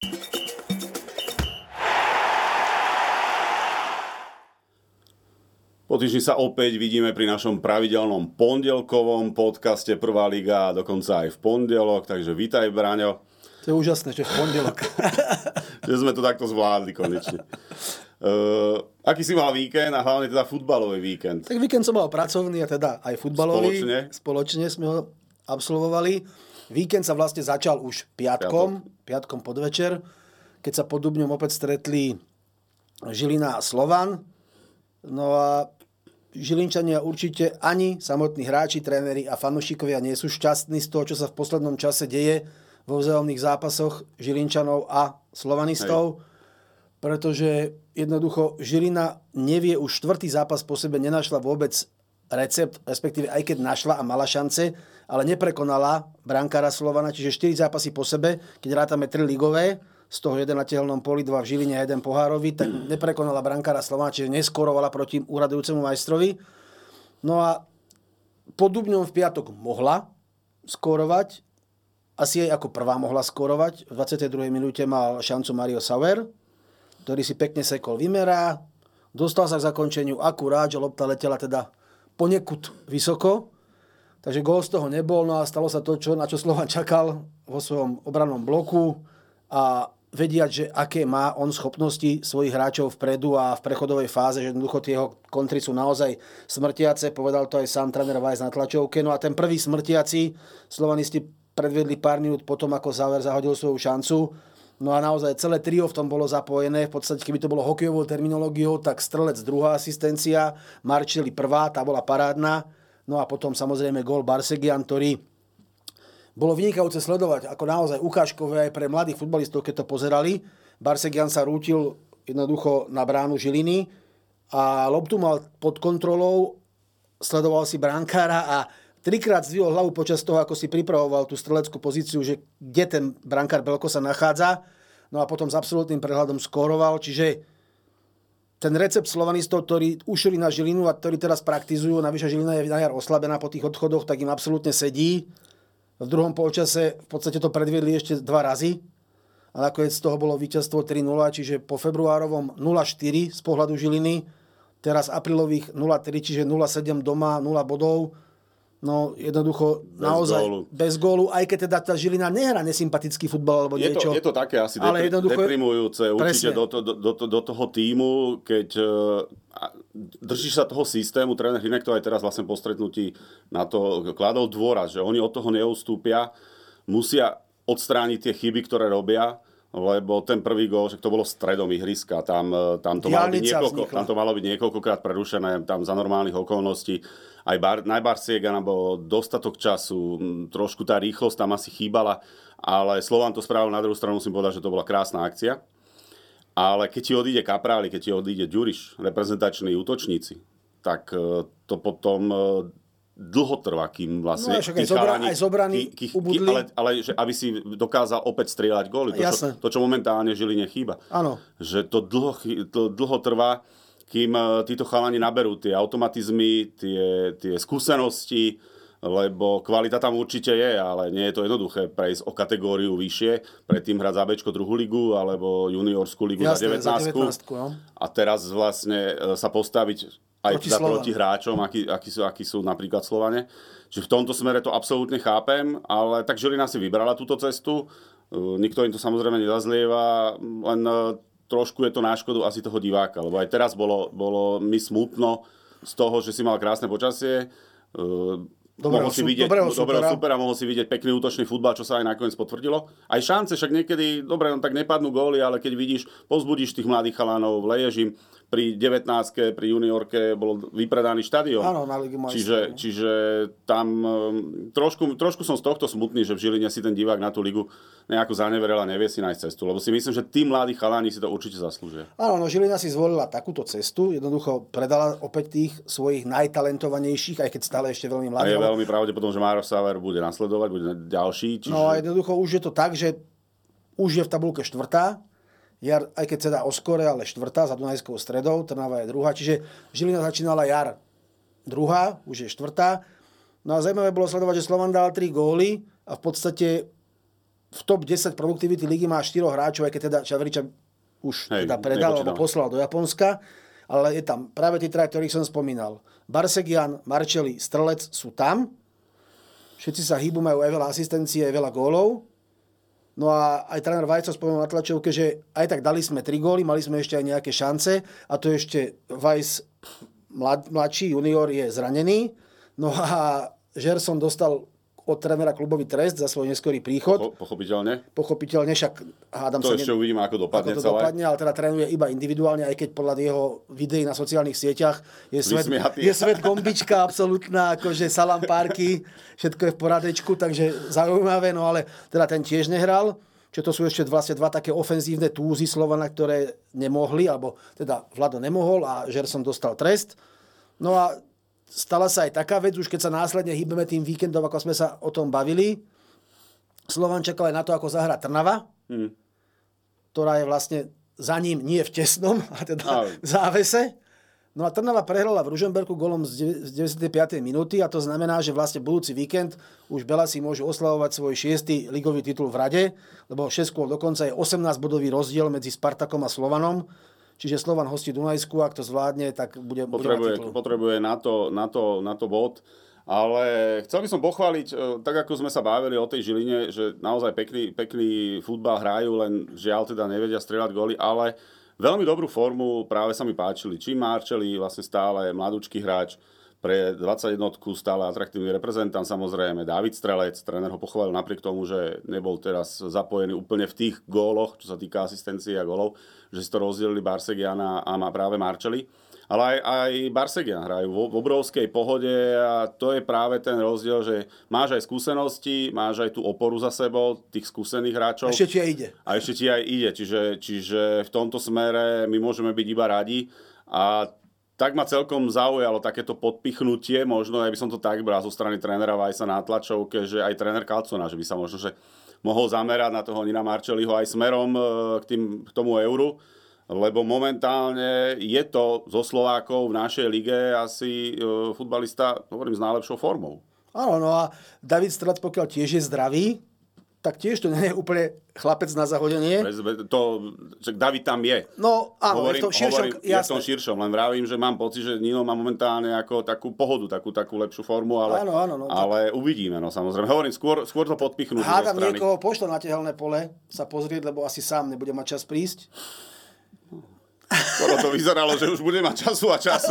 Po týždni sa opäť vidíme pri našom pravidelnom pondelkovom podcaste Prvá liga, dokonca aj v pondelok, takže vítaj, Braňo. To je úžasné, že v pondelok. Že sme to takto zvládli konečne. Aký si mal víkend a hlavne teda futbalový víkend? Tak víkend som mal pracovný a teda aj futbalový. Spoločne sme ho absolvovali. Víkend sa vlastne začal už piatkom podvečer, keď sa pod Dubňom opäť stretli Žilina a Slovan. No a Žilinčania určite ani samotní hráči, tréneri a fanúšikovia nie sú šťastní z toho, čo sa v poslednom čase deje vo vzájomných zápasoch Žilinčanov a slovanistov, pretože jednoducho Žilina nevie, už štvrtý zápas po sebe nenašla vôbec recept, respektíve aj keď našla a mala šance, ale neprekonala brankára Slovana, čiže 4 zápasy po sebe, keď rátame 3 ligové, z toho jeden na tehelnom poli, 2 v Žiline a 1 pohárový, tak neprekonala brankára Slovana, čiže neskorovala proti úradujúcemu majstrovi. No a pod Dubňom v piatok mohla skorovať, asi aj ako prvá mohla skorovať. V 22. minúte mal šancu Mario Sauer, ktorý si pekne sekol Vimera, dostal sa k zakončeniu akurát, že lopta letela teda ponekud vysoko, takže gól z toho nebol, no a stalo sa to, na čo Slovan čakal vo svojom obrannom bloku a vediať, že aké má on schopnosti svojich hráčov vpredu a v prechodovej fáze, že jednoducho tie jeho kontry sú naozaj smrtiace, povedal to aj sám tréner Weiss na tlačovke. No a ten prvý smrtiaci slovanisti predvedli pár minút potom, ako Sauer zahodil svoju šancu. No a naozaj celé trio v tom bolo zapojené. V podstate, keby to bolo hokejovou terminológiou, tak Strelec druhá asistencia, Marčeli prvá, tá bola parádna. No a potom samozrejme gól Barsegian, ktorý bolo vynikajúce sledovať, ako naozaj ukážkové aj pre mladých futbalistov, keď to pozerali. Barsegian sa rútil jednoducho na bránu Žiliny a loptu mal pod kontrolou, sledoval si brankára a trikrát zdvihol hlavu počas toho, ako si pripravoval tú streleckú pozíciu, že kde ten brankár Belko sa nachádza. No a potom s absolútnym prehľadom skóroval, čiže ten recept slovanistov, ktorí ušli na Žilinu a ktorí teraz praktizujú, navyše Žilina je na jar oslabená po tých odchodoch, tak im absolútne sedí. V druhom polčase v podstate to predviedli ešte 2 razy a nakoniec z toho bolo víťazstvo 3-0, čiže po februárovom 0-4 z pohľadu Žiliny, teraz aprílových 0-3, čiže 0-7 doma, 0 bodov. No jednoducho naozaj bez gólu, aj keď teda tá Žilina nehrá nesympatický futbal alebo niečo. Je to také asi deprimujúce určite do toho tímu, keď držíš sa toho systému. Tréner Hrinek to aj teraz vlastne po stretnutí na to kladol dôraz, že oni od toho neustúpia, musia odstrániť tie chyby, ktoré robia, lebo ten prvý gól, že to bolo stredom ihriska, tam to malo byť niekoľkokrát prerušené, tam za normálnych okolností. Aj Barsiegana bol dostatok času, trošku tá rýchlosť tam asi chýbala, ale Slovan to spravil, na druhú stranu musím povedať, že to bola krásna akcia. Ale keď ti odíde Kapráli, keď ti odíde Ďuriš, reprezentační útočníci, tak to potom dlho trvá, kým vlastne aj zobraní ubudli. Ale že aby si dokázal opäť strieľať góly. To, čo momentálne Žiline chýba. Áno. Že to dlho trvá, kým títo chalani naberú tie automatizmy, tie skúsenosti, lebo kvalita tam určite je, ale nie je to jednoduché prejsť o kategóriu vyššie, predtým hrať za Bčko druhú ligu, alebo juniorskú ligu za 19. No. A teraz vlastne sa postaviť aj proti hráčom, akí sú napríklad Slovane. Čiže v tomto smere to absolútne chápem, ale tak Žilina si vybrala túto cestu. Nikto im to samozrejme nezazlieva, len trošku je to na škodu asi toho diváka, lebo aj teraz bolo mi smutno z toho, že si mal krásne počasie, dobrého supera, mohol si vidieť pekný útočný futbal, čo sa aj nakoniec potvrdilo. Aj šance, však niekedy, dobre, no tak nepadnú góly, ale keď vidíš, povzbudíš tých mladých chalanov, vleješ im. Pri 19-ke, pri juniorke bol vypredaný štadión. Áno, na Ligu majstrov. Čiže tam trošku som z tohto smutný, že v Žiline si ten divák na tú ligu nejako zaneverel a nevie si nájsť cestu. Lebo si myslím, že tí mladí chalani si to určite zaslúžia. Áno, no Žilina si zvolila takúto cestu. Jednoducho predala opäť tých svojich najtalentovanejších, aj keď stále ešte veľmi mladí. A je veľmi pravdepodobné, že Mario Sauer bude nasledovať, bude ďalší. No a jednoducho už je to tak, že už je v tabulke štvrtá. Jar, aj keď sa dá o skore, ale štvrtá za Dunajskou Stredou, Trnava je druhá, čiže Žilina začínala Jar druhá, už je štvrtá. No a zaujímavé bolo sledovať, že Slovan dal 3 góly a v podstate v top 10 produktivity ligy má 4 hráčov, aj keď teda Čavriča už teda predal alebo poslal do Japonska, ale je tam práve tí traja, ktorých som spomínal. Barsegian, Marcelli, Strelec sú tam. Všetci sa hýbu, majú aj veľa asistencie, aj veľa gólov. No a aj tréner Vajco spomenul na tlačovke, že aj tak dali sme 3 góly, mali sme ešte aj nejaké šance a to ešte Vajs mladší junior je zranený. No a Gerson dostal od trénera klubový trest za svoj neskorý príchod. Pochopiteľne, však hádam to sa... To ešte uvidíme, ako dopadne celé. Dopadne, ale teda trénuje iba individuálne, aj keď podľa jeho videí na sociálnych sieťach je svet gombička absolútna, akože salam párky, všetko je v poradečku, takže zaujímavé, no ale teda ten tiež nehral. Čo to sú ešte vlastne dva také ofenzívne túzy Slovana, ktoré nemohli, alebo teda Vlado nemohol a Gerson dostal trest. No a stala sa aj taká vec, už keď sa následne hýbeme tým víkendom, ako sme sa o tom bavili. Slovan čakal aj na to, ako zahrá Trnava, ktorá je vlastne za ním nie v tesnom, a teda v závese. No a Trnava prehrala v Ružomberku golom z 95. minúty a to znamená, že vlastne budúci víkend už Belasi môžu oslavovať svoj 6. ligový titul v rade, lebo 6 kôl dokonca je 18-bodový rozdiel medzi Spartakom a Slovanom. Čiže Slovan hostí Dunajsku, ak to zvládne, tak bude potrebuje na to bod. Ale chcel by som pochváliť, tak ako sme sa bavili o tej Žiline, že naozaj pekný futbal hrajú, len žiaľ teda nevedia strieľať góly, ale veľmi dobrú formu práve sa mi páčili. Či Marcelli, vlastne stále mladúčky hráč, pre 21 stále atraktívny reprezentant, samozrejme David Strelec, tréner ho pochválil napriek tomu, že nebol teraz zapojený úplne v tých góloch, čo sa týka asistencií a gólov, že si to rozdielili Barsegian a má práve Marcelli. Ale aj Barsegian hrajú v obrovskej pohode a to je práve ten rozdiel, že máš aj skúsenosti, máš aj tú oporu za sebou, tých skúsených hráčov. Ešte ti aj ide. A ešte ti aj ide, čiže v tomto smere my môžeme byť iba radi a tak ma celkom zaujalo takéto podpichnutie, možno, ja by som to tak bral zo strany trénera Vajsa na tlačovke, že aj tréner Kalcona, že by sa možno že mohol zamerať na toho Nina Marcelliho aj smerom k tomu euru, lebo momentálne je to zo Slovákov v našej lige asi futbalista, hovorím, s najlepšou formou. Áno, no a David Strelec, pokiaľ tiež je zdravý, tak tiež to nie je úplne chlapec na zahodenie. David tam je. No áno, je v tom širšom. Je v tom širšom, len vravím, že mám pocit, že Nino má momentálne ako takú pohodu, takú lepšiu formu, ale, áno, ale uvidíme, no samozrejme. Hovorím, skôr to podpichnúť. Hádam niekoho pošlo na tehelné pole sa pozrieť, lebo asi sám nebude mať čas prísť. Skoro to vyzeralo, že už bude mať času.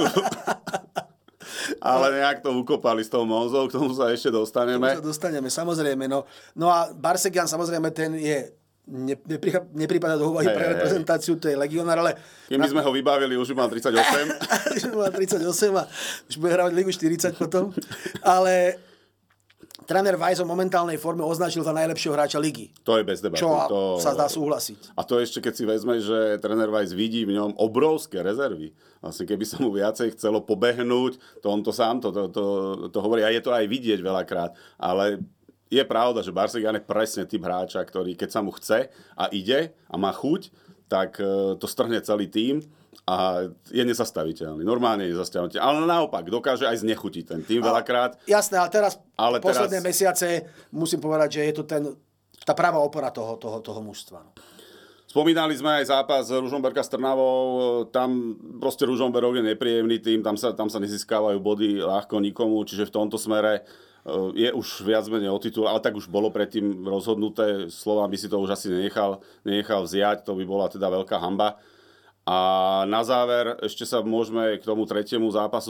Ale nejak to ukopali s tou Monzou, k tomu sa ešte dostaneme. Samozrejme. No a Barsegian, samozrejme, ten je neprípada do úvahy pre reprezentáciu, to je legionár, ale... Kým by sme ho vybavili, už mal 38. Už mal 38 a už bude hrávať Ligu 40 potom. Ale tréner Vajs o momentálnej forme označil za najlepšieho hráča ligy. To je bez debaty. Čo sa dá súhlasiť. A to ešte, keď si vezme, že tréner Vajs vidí v ňom obrovské rezervy. Vlastne keby sa mu viacej chcelo pobehnúť, to on to sám to hovorí a je to aj vidieť veľakrát. Ale je pravda, že Barsegian je presne typ hráča, ktorý keď sa mu chce a ide a má chuť, tak to strhne celý tím a je nezastaviteľný. Normálne je nezastaviteľný. Ale naopak, dokáže aj znechutiť ten tým veľakrát. Jasné, ale teraz posledné mesiace musím povedať, že je to tá práva opora toho mužstva. Spomínali sme aj zápas Ružomberka s Trnavou, tam proste Ružomberok je nepríjemný tým, tam sa nezískávajú body ľahko nikomu, čiže v tomto smere je už viac menej o titul, ale tak už bolo predtým rozhodnuté, Slován by si to už asi nenechal vziať, to by bola teda veľká hanba. A na záver ešte sa môžeme k tomu tretiemu zápasu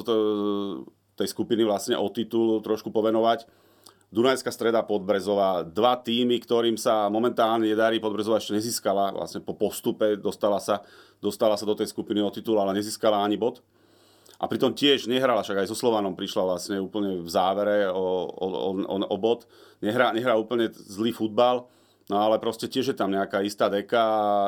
tej skupiny vlastne o titul trošku povenovať. Dunajská Streda Podbrezová, dva týmy, ktorým sa momentálne nedarí, Podbrezová ešte nezískala, vlastne po postupe dostala sa do tej skupiny o titul, ale nezískala ani bod. A pritom tiež nehrala, však aj so Slovanom prišla vlastne úplne v závere o bod. Nehrá úplne zlý futbal, no ale proste tiež je tam nejaká istá deka.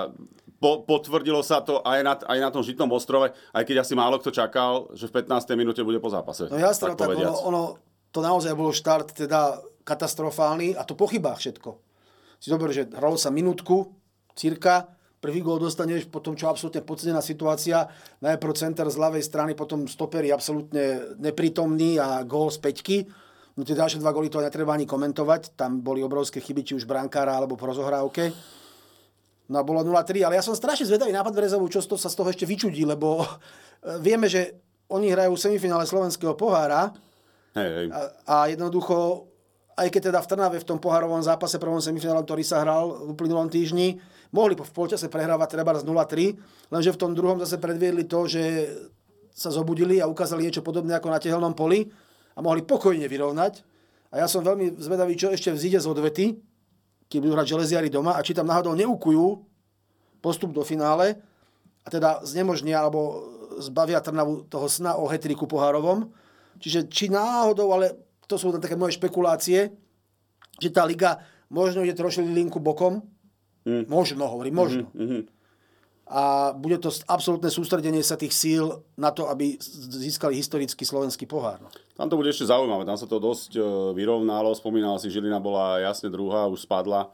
Potvrdilo sa to aj na tom Žitnom ostrove, aj keď asi málo kto čakal, že v 15. minúte bude po zápase. No jasne, tak ono to naozaj bol štart teda katastrofálny a to po chybách všetko. Si dober, že hralo sa minútku, cirka, prvý gól dostaneš, potom čo absolútne podcenená situácia, najprv center z ľavej strany, potom stoper je absolútne neprítomný a gól z päťky. No tie ďalšie 2 góly to netreba ani komentovať. Tam boli obrovské chyby, či už brankára, alebo po rozohrávke. No a bolo 0-3, ale ja som strašne zvedavý na Podbrezovú, čo sa z toho ešte vyčudí, lebo vieme, že oni hrajú v semifinále slovenského pohára. Hej. A jednoducho, aj keď teda v Trnave v tom pohárovom zápase prvom semifinále, ktorý sa hral v uplynulom týždni, mohli v polčase prehrávať treba z 0-3, lenže v tom druhom zase predviedli to, že sa zobudili a ukázali niečo podobné ako na tehelnom poli a mohli pokojne vyrovnať. A ja som veľmi zvedavý, čo ešte vzíde z odvety, keď budú hrať Železiari doma a či tam náhodou neukujú postup do finále a teda znemožnia alebo zbavia Trnavu toho sna o hat-tricku pohárovom. Čiže či náhodou, ale to sú také moje špekulácie, že tá liga možno ide trošku linku bokom. Možno, hovorím, možno. A bude to absolútne sústredenie sa tých síl na to, aby získali historický slovenský pohár. Tam to bude ešte zaujímavé, tam sa to dosť vyrovnalo, spomínal si, Žilina bola jasne druhá, už spadla.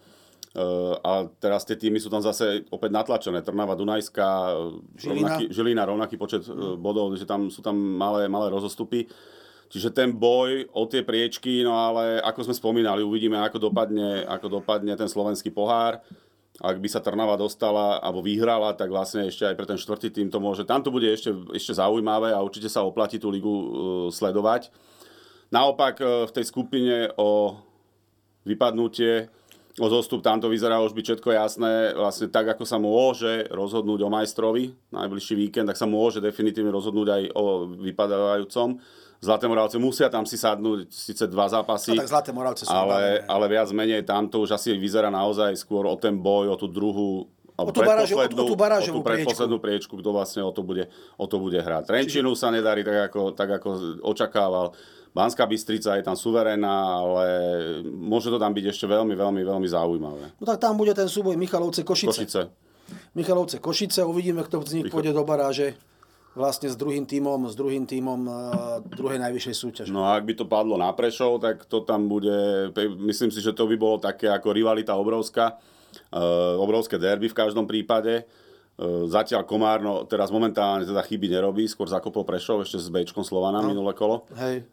A teraz tie týmy sú tam zase opäť natlačené. Trnava, Dunajská, Žilina, rovnaký počet bodov, že tam sú tam malé rozostupy. Čiže ten boj o tie priečky, no ale ako sme spomínali, uvidíme, ako dopadne ten slovenský pohár. Ak by sa Trnava dostala alebo vyhrala, tak vlastne ešte aj pre ten 4. tým to môže. Tam to bude ešte zaujímavé a určite sa oplatí tú ligu sledovať. Naopak v tej skupine o vypadnutie, o zostup, tam to vyzerá už byť všetko jasné. Vlastne tak, ako sa môže rozhodnúť o majstrovi najbližší víkend, tak sa môže definitívne rozhodnúť aj o vypadávajúcom. Zlaté Moravce musia tam si sadnúť síce 2 zápasy, tak Zlaté Moravce sú ale viac menej tam to už asi vyzerá naozaj skôr o ten boj, o tú druhú, o tú predposlednú priečku, kto vlastne o to bude hrať. Trenčínu sa nedarí tak ako očakával. Banská Bystrica je tam suverénna, ale môže to tam byť ešte veľmi, veľmi, veľmi zaujímavé. No tak tam bude ten súboj Michalovce-Košice. Michalovce-Košice, uvidíme, kto z nich pôjde do baráže. Vlastne s druhým tímom druhej najvyššej súťaže. No a ak by to padlo na Prešov, tak to tam bude, myslím si, že to by bolo také ako rivalita obrovská, obrovské derby v každom prípade. Zatiaľ Komárno teraz momentálne teda chyby nerobí, skôr zakopol Prešov ešte s Bčkom Slovana minulé kolo. Hej.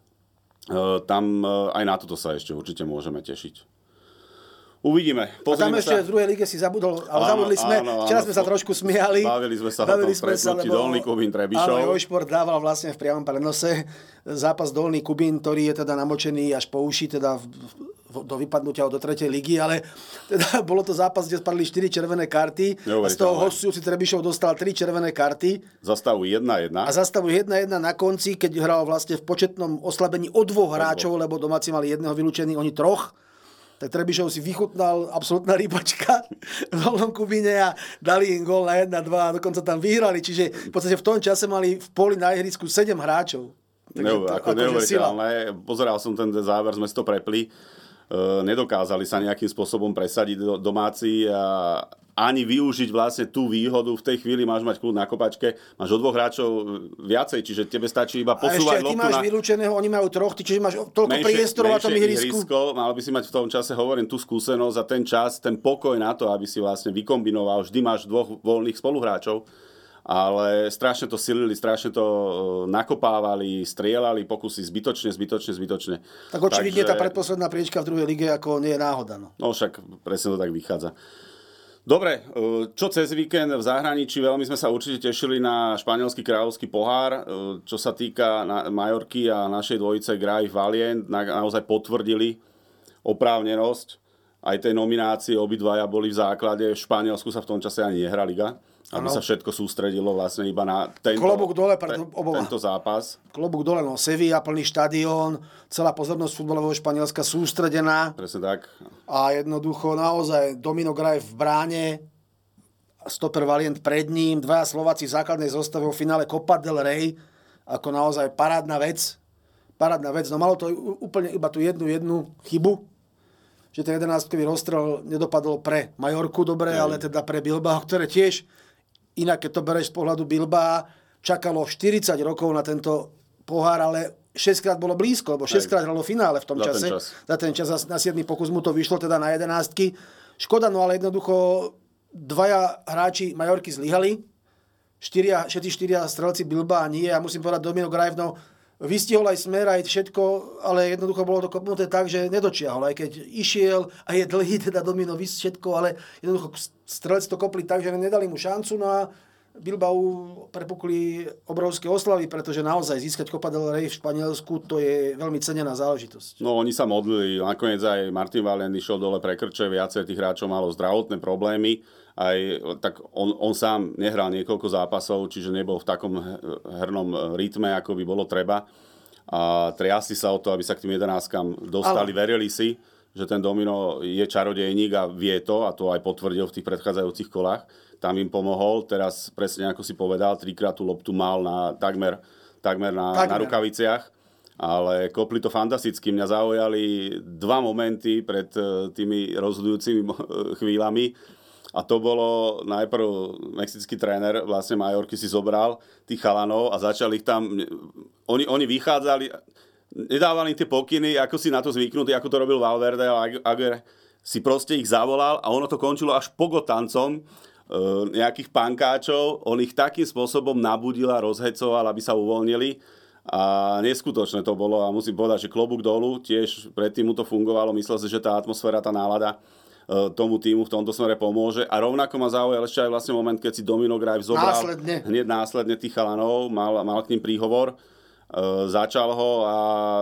Tam aj na toto sa ešte určite môžeme tešiť. Uvidíme. A tam ešte v druhej lige si zabudol, ale zabudli sme, včera sme sa trošku smiali. Bavili sme sa o tom stretnutí Dolný Kubín Trebišov. Áno, Šport dával vlastne v priamom prenose zápas Dolný Kubín, ktorý je teda namočený až po uši, teda do vypadnutia do 3. ligy, ale teda bolo to zápas, kde spadli 4 červené karty a z toho hostujúci Trebišov dostal 3 červené karty. Za stavu 1-1. A za stavu 1-1 na konci, keď hral vlastne v početnom oslabení o 2 hráčov, lebo domáci mali jedného vylúčený, oni 3. Tak Trebišov si vychutnal absolútna rybačka v Dolnom Kubíne a dali im gól na 1-2 a dokonca tam vyhrali. Čiže v podstate v tom čase mali v poli na ihrisku 7 hráčov. Neuveriteľné. Pozeral som ten záver, sme si to prepli. Nedokázali sa nejakým spôsobom presadiť domáci a ani využiť vlastne tú výhodu. V tej chvíli máš mať kľud na kopačke, máš o 2 hráčov viacej, čiže tebe stačí iba posúvať loptu. A ešte ty máš vylúčeného, oni majú 3, čiže máš toľko priestorov na tom ihrisku. Mal by si mať v tom čase, hovorím, tú skúsenosť a ten čas, ten pokoj na to, aby si vlastne vykombinoval. Vždy máš 2 voľných spoluhráčov. Ale strašne to silili, strašne to nakopávali, strieľali, pokusy zbytočne. Tak očividne tá predposledná priečka v druhej lige ako nie je náhoda. No však presne to tak vychádza. Dobre, čo cez víkend v zahraničí, veľmi sme sa určite tešili na španielský kráľovský pohár. Čo sa týka Majorky a našej dvojice Graif Valiant, naozaj potvrdili oprávnenosť aj tej nominácie, obidvaja boli v základe. V Španielsku sa v tom čase ani nehrá liga, aby sa všetko sústredilo vlastne iba na tento zápas. Klobúk dole, no Sevilla, plný štadión, celá pozornosť futbalového Španielska sústredená. Presne tak. A jednoducho naozaj Domino Graif v bráne, stoper Valiant pred ním, 2 Slováci v základnej zostave vo finále Copa del Rey, ako naozaj parádna vec. No malo to úplne iba tú jednu chybu, že ten 11-kový rozstrel nedopadol pre Majorku dobre, ale teda pre Bilbao, ktoré tiež, inak keď to bereš z pohľadu Bilbao, čakalo 40 rokov na tento pohár, ale 6-krát bolo blízko, lebo 6-krát hralo finále v tom čase. Za ten čas na 7. pokus mu to vyšlo teda na 11-ky. Škoda, no ale jednoducho 2 hráči Majorky zlyhali, všetci 4 strelci Bilbao nie. Ja musím povedať, Domino Graif, no vystihol aj smer, aj všetko, ale jednoducho bolo to kopnuté tak, že nedočiahol. Aj keď išiel a je dlhý teda domino všetko, ale jednoducho strelci to kopli tak, že nedali mu šancu. No a Bilbao prepukli obrovské oslavy, pretože naozaj získať Copa del Rey v Španielsku, to je veľmi cenená záležitosť. No oni sa modlili, nakoniec aj Martin Valent išiel dole pre krče, viacej tých hráčov malo zdravotné problémy, aj tak on sám nehral niekoľko zápasov, čiže nebol v takom hernom rytme, ako by bolo treba. A triasli sa o to, aby sa k tým 11-kám dostali, verili si, že ten Domino je čarodejník a vie to, a to aj potvrdil v tých predchádzajúcich kolách. Tam im pomohol, teraz presne ako si povedal, 3-krát tú loptu mal takmer na rukaviciach, ale kopli to fantasticky. Mňa zaujali 2 momenty pred tými rozhodujúcimi chvíľami. A to bolo najprv mexický tréner, vlastne Majorky si zobral tých chalanov a začali ich tam, oni vychádzali, nedávali im tie pokyny, ako si na to zvyknutí, ako to robil Valverde a Aguirre si proste ich zavolal a ono to končilo až pogotancom nejakých pankáčov, on ich takým spôsobom nabudil a rozhecoval, aby sa uvoľnili a neskutočné to bolo a musím povedať, že klobúk dolu, tiež predtým mu to fungovalo, myslel si, že tá atmosféra, tá nálada tomu týmu v tomto smere pomôže. A rovnako ma zaujal ešte aj vlastne moment, keď si Domino Graif zobral hneď následne tých chalanov, mal k ním príhovor, začal ho a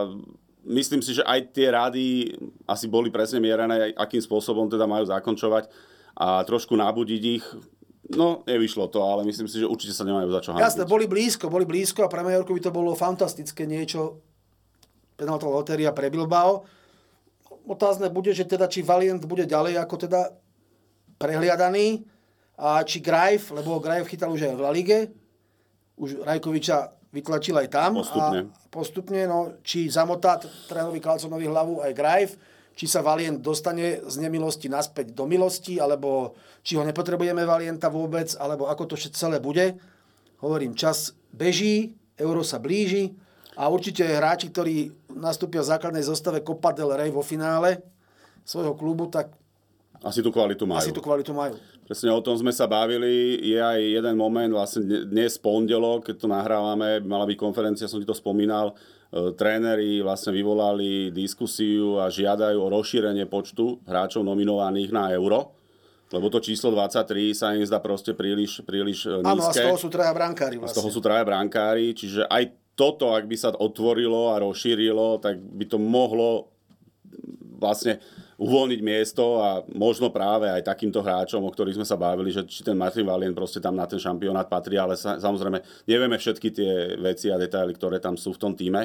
myslím si, že aj tie rady asi boli presne mierené, akým spôsobom teda majú zakončovať a trošku nabudiť ich. No, nevyšlo to, ale myslím si, že určite sa nemajú za čo hanbiť. Jasné, boli blízko a pre Majorku by to bolo fantastické niečo, penáltová lotéria pre Bilbao. Otázne bude, že teda či Valient bude ďalej ako teda prehliadaný a či Graif, lebo Graif chytal už aj v La Lige, už Rajkoviča vytlačil aj tam postupne, no, či zamotá trénerovi Kalconovi hlavu aj Graif, či sa Valient dostane z nemilosti naspäť do milosti, alebo či ho nepotrebujeme Valienta vôbec, alebo ako to celé bude. Hovorím, čas beží, Euro sa blíži a určite hráči, ktorí nastúpia v základnej zostave Copa del Rey vo finále svojho klubu, tak asi tú kvalitu majú. Presne o tom sme sa bavili. Je aj jeden moment, vlastne dnes pondelok, keď to nahrávame, mala byť konferencia, som ti to spomínal, tréneri vlastne vyvolali diskusiu a žiadajú o rozšírenie počtu hráčov nominovaných na Euro, lebo to číslo 23 sa im zdá proste príliš nízke. Áno, a z toho sú traja brankári vlastne. Z toho sú traja brankári, čiže aj toto, ak by sa otvorilo a rozšírilo, tak by to mohlo vlastne uvoľniť miesto a možno práve aj takýmto hráčom, o ktorých sme sa bavili, že či ten Martin Valient proste tam na ten šampionát patrí, ale samozrejme nevieme všetky tie veci a detaily, ktoré tam sú v tom tíme.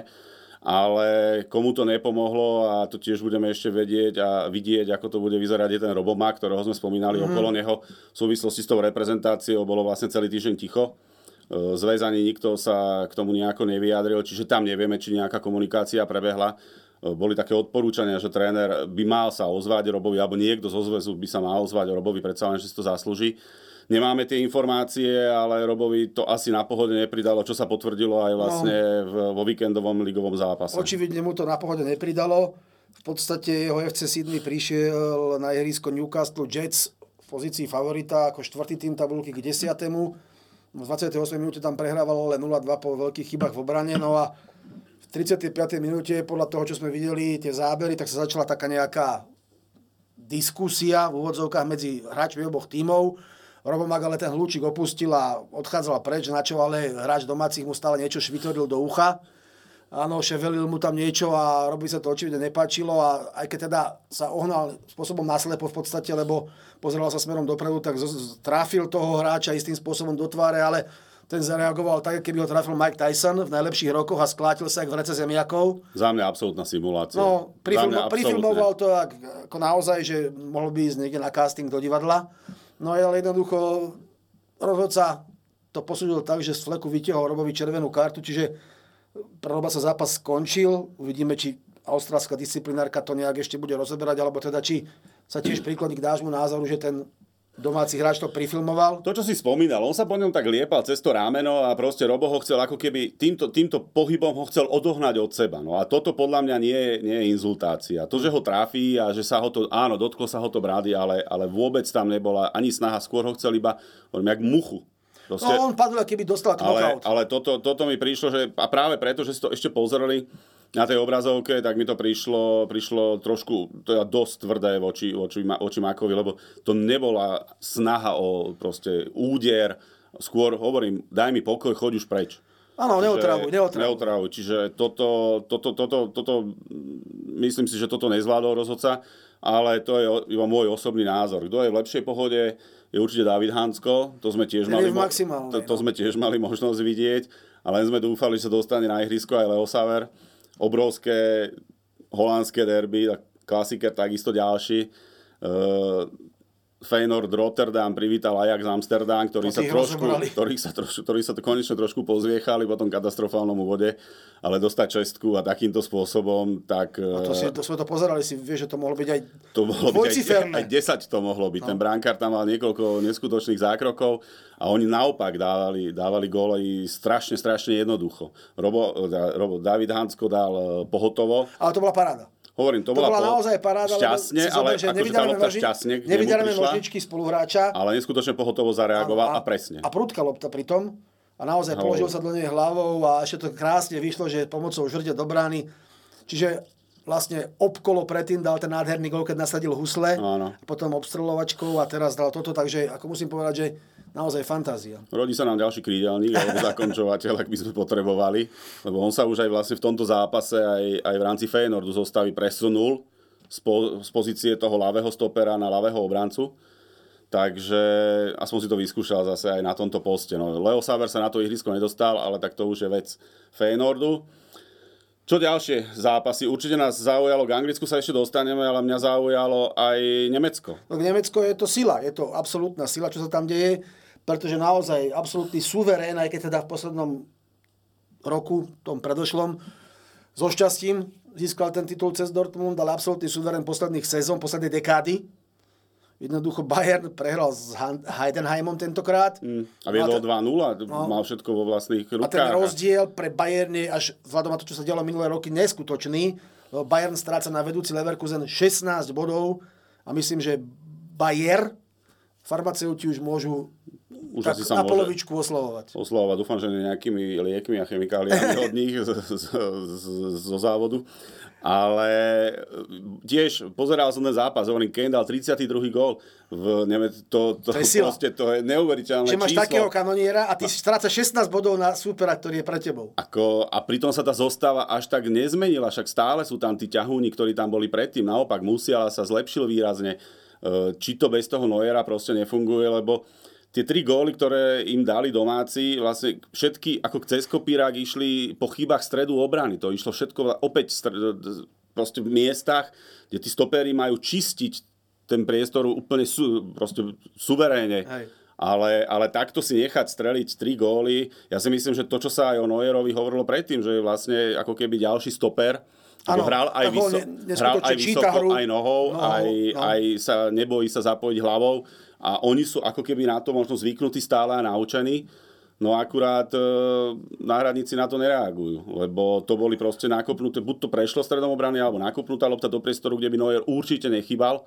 Ale komu to nepomohlo a to tiež budeme ešte vedieť a vidieť, ako to bude vyzerať, je ten Robomák, ktorého sme spomínali okolo neho v súvislosti s tou reprezentáciou, bolo vlastne celý týždeň ticho. Zväz ani nikto sa k tomu nejako nevyjadril, čiže tam nevieme, či nejaká komunikácia prebehla. Boli také odporúčania, že tréner by mal sa ozvať Robovi, alebo niekto zo zväzu by sa mal ozvať Robovi, predsa len, že si to zaslúži. Nemáme tie informácie, ale Robovi to asi na pohode nepridalo, čo sa potvrdilo aj vlastne vo víkendovom ligovom zápase. Očividne mu to na pohode nepridalo. V podstate jeho FC Sydney prišiel na ihrisko Newcastle Jets v pozícii favorita ako 4. tým tabulky k 10. V 28. minúte tam prehrávalo len 0-2 po veľkých chybách v obrane. No a v 35. minúte, podľa toho, čo sme videli, tie zábery, tak sa začala taká nejaká diskusia v úvodzovkách medzi hráčmi oboch tímov. Robomák ale ten hľúčik opustil a odchádzal preč, na čo ale hráč domácich mu stále niečo švitoril do ucha. Áno, ševelil mu tam niečo a Robovi sa to očividne nepáčilo a aj keď teda sa ohnal spôsobom naslepo v podstate, lebo pozeral sa smerom dopredu, tak trafil toho hráča istým spôsobom do tváre, ale ten zareagoval tak, keby ho trafil Mike Tyson v najlepších rokoch a sklátil sa jak v rece zemiakov. Za mňa absolútna simulácia. No, prifilmoval to ako naozaj, že mohol by ísť niekde na casting do divadla. No ale jednoducho rozhodca to posúdil tak, že z fleku vytiahol Robovi červenú kartu, čiže pre Roba sa zápas skončil. Uvidíme, či austrálska disciplinárka to nejak ešte bude rozoberať, alebo teda či sa tiež prikloní k nášmu názoru, že ten domáci hráč to prifilmoval. To, čo si spomínal, on sa po ňom tak liepal cez to rámeno a proste Robo ho chcel ako keby týmto pohybom ho chcel odohnať od seba. No a toto podľa mňa nie je inzultácia. To, že ho trafí a že sa ho to, áno, dotklo sa ho to brády, ale vôbec tam nebola ani snaha, skôr ho chcel iba, jak muchu. Proste, no on padol, keby dostal knockout. Ale toto mi prišlo, že a práve preto, že si to ešte pozreli na tej obrazovke, tak mi to prišlo trošku teda dosť tvrdé voči Makovi, lebo to nebola snaha o proste úder, skôr hovorím, daj mi pokoj, choď už preč. Áno, neotravuj. Čiže toto, myslím si, že toto nezvládol rozhodca, ale to je iba môj osobný názor. Kto je v lepšej pohode, je určite David Hansko, to sme tiež mali možnosť vidieť, ale len sme dúfali, že sa dostane na ihrisko aj Leo Saver. Obrovské holandské derby, klasiker takisto ďalší. Feyenoord Rotterdam privítal Ajax Amsterdam, ktorí sa konečne trošku pozviechali po tom katastrofálnom úvode, ale dostať čestku a takýmto spôsobom, tak... A to sme to pozerali, si vieš, že to mohlo byť aj aj 10 to mohlo byť. No. Ten brankár tam mal niekoľko neskutočných zákrokov a oni naopak dávali góly strašne jednoducho. David Hansko dal pohotovo. Ale to bola paráda. Hovorím, to bola naozaj paráda, šťastne, ale akože tá lopta šťastne nevydarené nožničky spoluhráča. Ale neskutočne pohotovo zareagoval a presne. A prudká lopta pritom. A naozaj položil sa do nej hlavou a ešte to krásne vyšlo, že pomocou žrde do brány. Čiže vlastne obkolo predtým dal ten nádherný gól, keď nasadil husle. Áno. Potom obstreľovačkou a teraz dal toto. Takže ako musím povedať, že naozaj fantázia. Rodí sa nám ďalší krídelník alebo zakončovateľ, ak by sme potrebovali. Lebo on sa už aj vlastne v tomto zápase aj v rámci Feyenoordu zostavy presunul z pozície toho ľavého stopera na ľavého obrancu. Takže aspoň si to vyskúšal zase aj na tomto poste. No, Leo Saver sa na to ihrisko nedostal, ale tak to už je vec Feyenoordu. Čo ďalšie zápasy? Určite nás zaujalo, k Anglicku sa ešte dostaneme, ale mňa zaujalo aj Nemecko. No, Nemecko je to sila, je to absolútna sila, čo sa tam deje, pretože naozaj absolútny suverén, aj keď teda v poslednom roku, tom predošlom, so šťastím získal ten titul cez Dortmund, ale absolútny suverén posledných sezón, poslednej dekády. Jednoducho Bayern prehral s Heidenheimom tentokrát. A viedol 2-0, mal všetko vo vlastných rukách. A ten rozdiel pre Bayern je až vzhľadom na to, čo sa dialo minulé roky, neskutočný. Bayern stráca na vedúci Leverkusen 16 bodov a myslím, že Bayer farmaceuti už môžu už tak na polovičku oslovovať. Dúfam, že nejakými liekmi a chemikáliami od nich zo závodu. Ale tiež pozeral som ten zápas, hovorím, Kane dal 32. gól. To je neuveriteľné číslo. Že máš takého kanoniera a ty strácaš 16 bodov na súpera, ktorý je pre tebou. A pritom sa tá zostava až tak nezmenila, však stále sú tam tí ťahúni, ktorí tam boli predtým. Naopak Musiala sa zlepšil výrazne. Či to bez toho Neuera proste nefunguje, lebo tie 3 góly, ktoré im dali domáci, vlastne všetky ako cez kopírák išli po chybách stredu obrany. To išlo všetko opäť proste v miestach, kde tí stopéri majú čistiť ten priestor úplne suverénne. Ale takto si nechať streliť 3 góly, ja si myslím, že to, čo sa aj o Neuerovi hovorilo predtým, že je vlastne ako keby ďalší stoper, hral aj vysoko, aj nohou, aj sa nebojí sa zapojiť hlavou. A oni sú ako keby na to možno zvyknutí stále a naučení, no akurát náhradníci na to nereagujú, lebo to boli proste nakopnuté, buď to prešlo stredom obrany, alebo nakopnutá lopta do priestoru, kde by Neuer určite nechybal.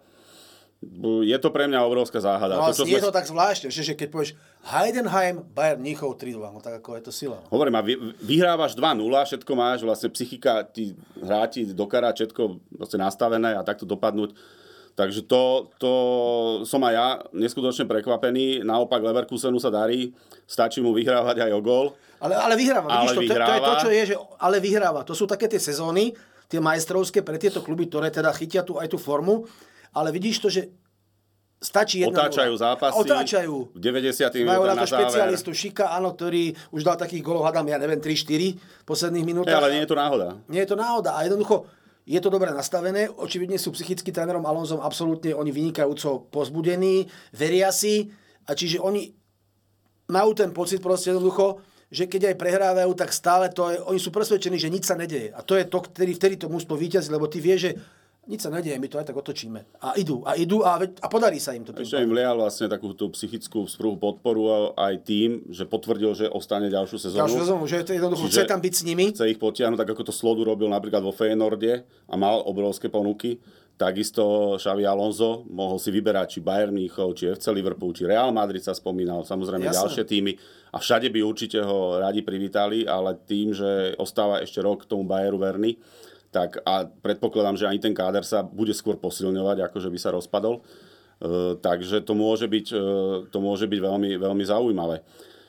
Je to pre mňa obrovská záhada. No je to tak zvláštne, že keď povieš Heidenheim, Bayern Mníchov 3-2, no tak ako je to sila. Hovorím, vyhrávaš 2-0, všetko máš, vlastne psychika ti hráti dokára všetko vlastne nastavené a takto dopadnúť. Takže to som aj ja neskutočne prekvapený. Naopak Leverkusenu sa darí, stačí mu vyhrávať aj o gól. Ale vyhráva. Vidíš, to je to, čo je, že ale vyhráva. To sú také tie sezóny, tie majstrovské pre tieto kluby, ktoré teda chytia aj tú formu. Ale vidíš to, že stačí 1-0. Otáčajú zápasy. Otáčajú. V 90. Majú na to špecialistu Šika, áno, ktorý už dal takých golov, hádam, ja neviem, 3-4 v posledných minútach. Ale nie je to náhoda. Nie je to náhoda. A jednoducho je to dobre nastavené, očividne sú psychicky trénerom Alonsom absolútne oni vynikajúco pozbudení, veria si a čiže oni majú ten pocit proste jednoducho, že keď aj prehrávajú, tak stále oni sú presvedčení, že nič sa nedeje. A to je to, vtedy to mužstvo víťazí, lebo ty vieš, že nič sa nedeje, my to aj tak otočíme. A idú a podarí sa im to. Ešte im vlial vlastne takú tú psychickú sprúhu podporu aj tým, že potvrdil, že ostane ďalšiu sezónu. Že jednoducho chce tam byť s nimi. Chce ich potiahnuť, tak ako to Slodu robil napríklad vo Feyenoorde a mal obrovské ponuky. Takisto Xavi Alonso mohol si vyberať či Bayern Mníchov, či FC Liverpool, či Real Madrid sa spomínal, samozrejme ďalšie týmy a všade by určite ho radi privítali, ale tým, že ostáva ešte rok tomu Bayeru verný, tak a predpokladám, že ani ten káder sa bude skôr posilňovať, ako že by sa rozpadol. Takže to môže byť veľmi, veľmi zaujímavé.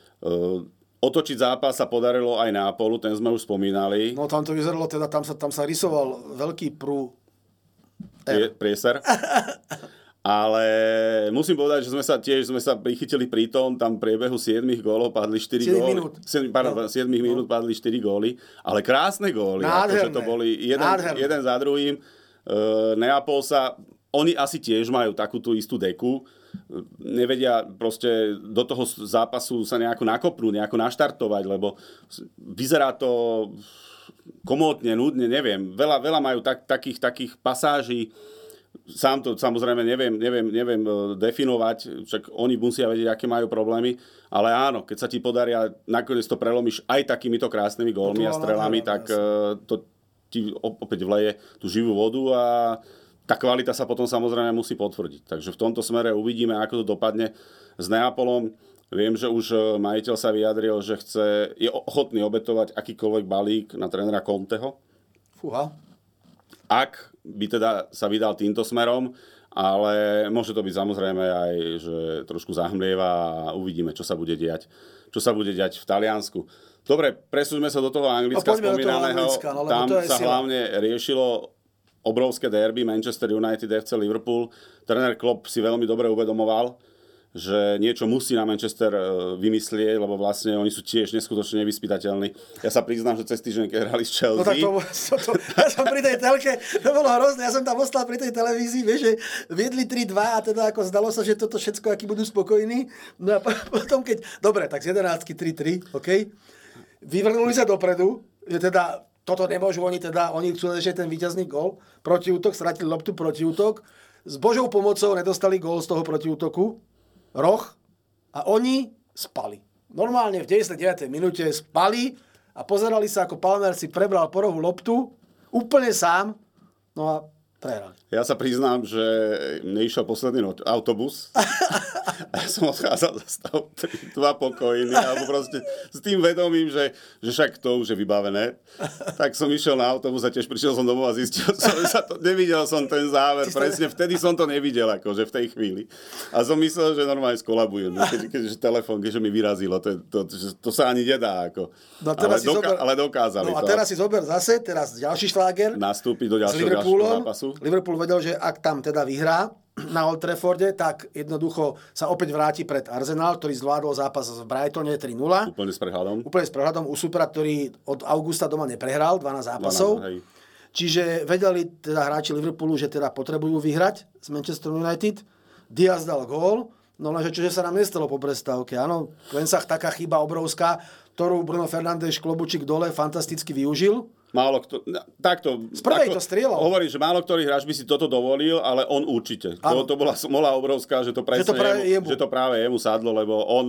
Otočiť zápas sa podarilo aj Neapolu, ten sme už spomínali. No tam to vyzeralo, teda tam sa rysoval veľký prieser. Ale musím povedať, že sme sa prichytili pri tom, tam v priebehu 7 gólov padli 4 góly. 7 minút padli 4 góly, ale krásne góly. Akože to boli jeden za druhým. Neapol oni asi tiež majú takú tú istú deku. Nevedia proste do toho zápasu sa nejako nakopnúť, nejako naštartovať, lebo vyzerá to komótne, nudne, neviem. Veľa majú takých pasáží. Sám to samozrejme neviem definovať, však oni musia vedieť, aké majú problémy, ale áno, keď sa ti podaria, nakoniec to prelomíš aj takýmito krásnymi gólmi a strelami, tak to ti opäť vleje tú živú vodu a tá kvalita sa potom samozrejme musí potvrdiť. Takže v tomto smere uvidíme, ako to dopadne s Neapolom. Viem, že už majiteľ sa vyjadril, že je ochotný obetovať akýkoľvek balík na trénera Conteho. Fúha. Ak by teda sa vydal týmto smerom, ale môže to byť samozrejme aj, že trošku zahmlieva a uvidíme, čo sa bude diať v Taliansku. Dobre, presúďme sa do toho Anglicka spomínaného. Tam sa hlavne riešilo obrovské derby Manchester United FC Liverpool. Tréner Klopp si veľmi dobre uvedomoval, že niečo musí na Manchester vymyslieť, lebo vlastne oni sú tiež neskutočne nevyspytateľní. Ja sa priznám, že cez týždeň, keď hrali s Chelsea... No ja som pri tej telke, to bolo hrozné, ja som tam ostal pri tej televízii, vieš, že viedli 3-2 a teda ako zdalo sa, že toto všetko, akí budú spokojní. No a potom keď... Dobre, tak z 11 3-3, OK? Vyvrnuli sa dopredu, že teda toto nemôžu oni chcú ešte ten víťazný gól. Protiútok, stratili loptu, protiútok. S Božou pomocou nedostali gól z toho protiútoku. Roh. A oni spali. Normálne v 99. minúte spali a pozerali sa, ako Palmer si prebral po rohu loptu úplne sám. No a prehrali. Ja sa priznám, že mne išiel posledný autobus a ja som odchádzal za stav 2 pokojný alebo proste s tým vedomím, že však to už je vybavené. Tak som išiel na autobus a tiež prišiel som domov a zistil som, že nevidel som ten záver. Presne vtedy som to nevidel, akože v tej chvíli. A som myslel, že normálne skolabujem. Keďže telefón, keďže mi vyrazilo, to sa ani nedá. Ako. No, ale dokázali to. A teraz si zober zase, ďalší šláger. Nastúpiť do ďalšieho zápasu. Liverpool vedel, že ak tam teda vyhrá na Old Trafforde, tak jednoducho sa opäť vráti pred Arsenal, ktorý zvládol zápas v Brightone 3-0. Úplne s prehľadom. U supera, ktorý od augusta doma neprehral, 12 zápasov. 12, čiže vedeli teda hráči Liverpoolu, že teda potrebujú vyhrať z Manchester United. Diaz dal gól, no lenže čože sa nám nestalo po prestávke. Áno, len sa taká chyba obrovská, ktorú Bruno Fernandes klobučík dole fantasticky využil. Málo kto... Takto... Z prvej to strieľal. Hovorím, že málo ktorý hráč by si toto dovolil, ale on určite. To bola smola obrovská, že to práve jemu sadlo, lebo on...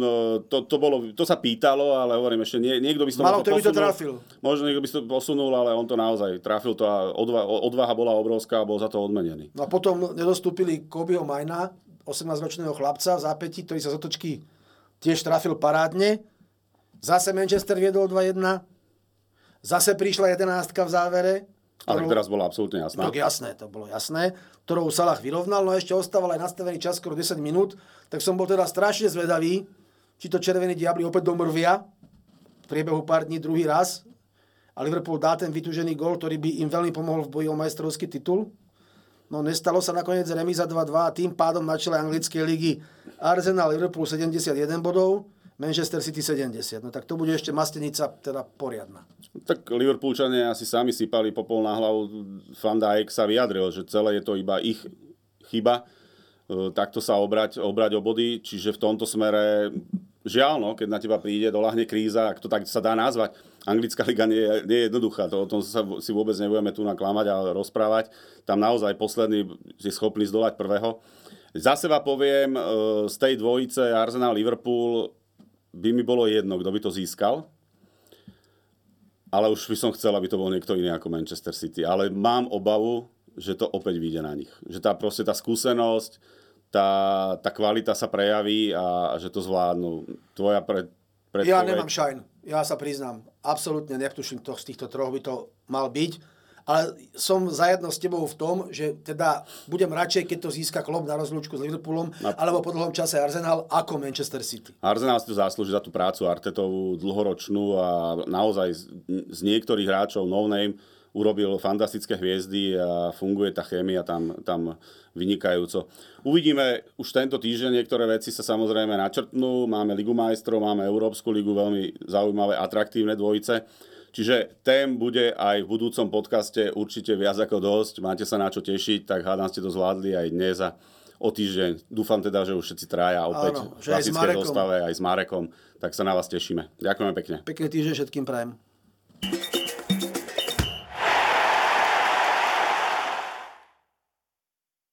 To sa pýtalo, ale hovorím ešte, niekto by to málo kto by to trafil. Možno niekto by to posunul, ale on to naozaj trafil to a odvaha bola obrovská a bol za to odmenený. No a potom nedostúpili Kobeho Majna, 18-ročného chlapca v zápäti, ktorý sa z otočky tiež trafil parádne. Zase Manchester viedol 2-1. Zase prišla 11 v závere. Ale teraz bola absolútne jasná. To bolo jasné. Ktorou Salah vyrovnal, no ešte ostával aj nastavený čas skoro 10 minút. Tak som bol teda strašne zvedavý, či to červení diabli opäť domrvia v priebehu pár dní druhý raz. A Liverpool dá ten vytúžený gól, ktorý by im veľmi pomohol v boji o majstrovský titul. No nestalo sa nakoniec remíza 2-2 a tým pádom na čele anglickej ligy Arsenal Liverpool 71 bodov, Manchester City 70. No tak to bude ešte mastenica teda poriadna. Tak Liverpoolčania asi sami sypali popol na hlavu. Van Dijk sa vyjadril, že celé je to iba ich chyba. Takto sa obrať o body. Čiže v tomto smere žiaľ, no, keď na teba príde, doľahne kríza, ak to tak sa dá nazvať. Anglická liga nie je jednoduchá. O tom sa si vôbec nebudeme tu naklamať a rozprávať. Tam naozaj posledný je schopný zdolať prvého. Za seba poviem, z tej dvojice Arsenal-Liverpool by mi bolo jedno, kto by to získal. Ale už by som chcel, aby to bol niekto iný ako Manchester City. Ale mám obavu, že to opäť vyjde na nich. Že tá skúsenosť, tá kvalita sa prejaví a že to zvládnu. Tvoja predpoveď? Ja nemám šajn. Ja sa priznám. Absolútne netuším, kto z týchto troch by to mal byť. Ale som zajedno s tebou v tom, že teda budem radšej, keď to získa Klopp na rozlúčku s Liverpoolom, alebo po dlhom čase Arsenal, ako Manchester City. Arsenal si to zaslúži za tú prácu Artetovú dlhoročnú a naozaj z niektorých hráčov no name urobil fantastické hviezdy a funguje tá chémia tam vynikajúco. Uvidíme už tento týždeň, niektoré veci sa samozrejme načrtnú. Máme Ligu majstrov, máme Európsku ligu, veľmi zaujímavé, atraktívne dvojice. Čiže tém bude aj v budúcom podcaste určite viac ako dosť. Máte sa na čo tešiť, tak hádam ste to zvládli aj dnes a o týždeň. Dúfam teda, že už všetci traja opäť v klasickej zostave aj s Marekom. Tak sa na vás tešíme. Ďakujeme pekne. Pekný týždeň všetkým prajem.